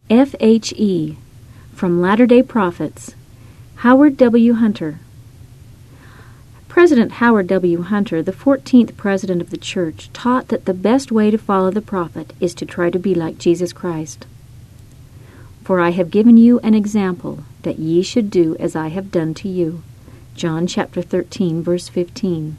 F.H.E. From Latter-day Prophets, Howard W. Hunter. President Howard W. Hunter, the 14th President of the Church, taught that the best way to follow the prophet is to try to be like Jesus Christ. For I have given you an example, that ye should do as I have done to you. John chapter 13, verse 15.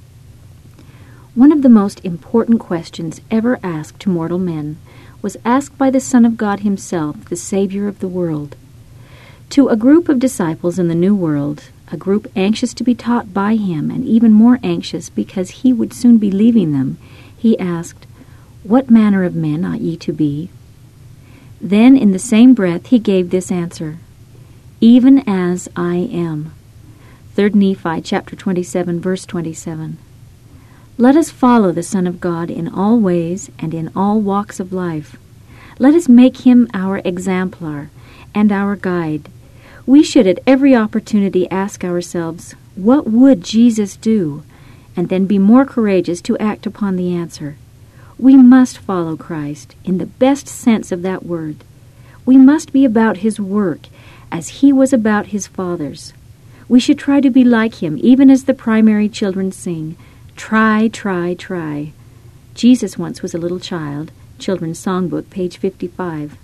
One of the most important questions ever asked to mortal men was asked by the Son of God himself, the Savior of the world. To a group of disciples in the New World, a group anxious to be taught by him and even more anxious because he would soon be leaving them, he asked, "What manner of men ought ye to be?" Then in the same breath he gave this answer, "Even as I am." 3 Nephi chapter 27, verse 27. Let us follow the Son of God in all ways and in all walks of life. Let us make him our exemplar and our guide. We should at every opportunity ask ourselves, what would Jesus do? And then be more courageous to act upon the answer. We must follow Christ in the best sense of that word. We must be about his work as he was about his Father's. We should try to be like him, even as the primary children sing, "Try, try, try." Jesus once was a little child. Children's Songbook, page 55.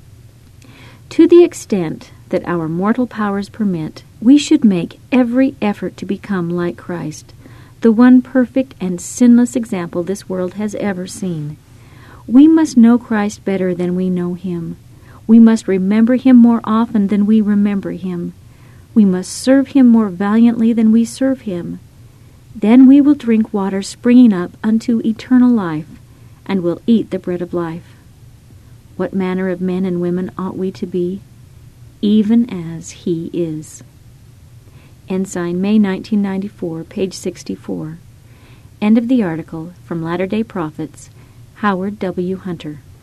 To the extent that our mortal powers permit, we should make every effort to become like Christ, the one perfect and sinless example this world has ever seen. We must know Christ better than we know him. We must remember him more often than we remember him. We must serve him more valiantly than we serve him. Then we will drink water springing up unto eternal life, and will eat the bread of life. What manner of men and women ought we to be? Even as he is. Ensign, May 1994, page 64. End of the article from Latter-day Prophets, Howard W. Hunter.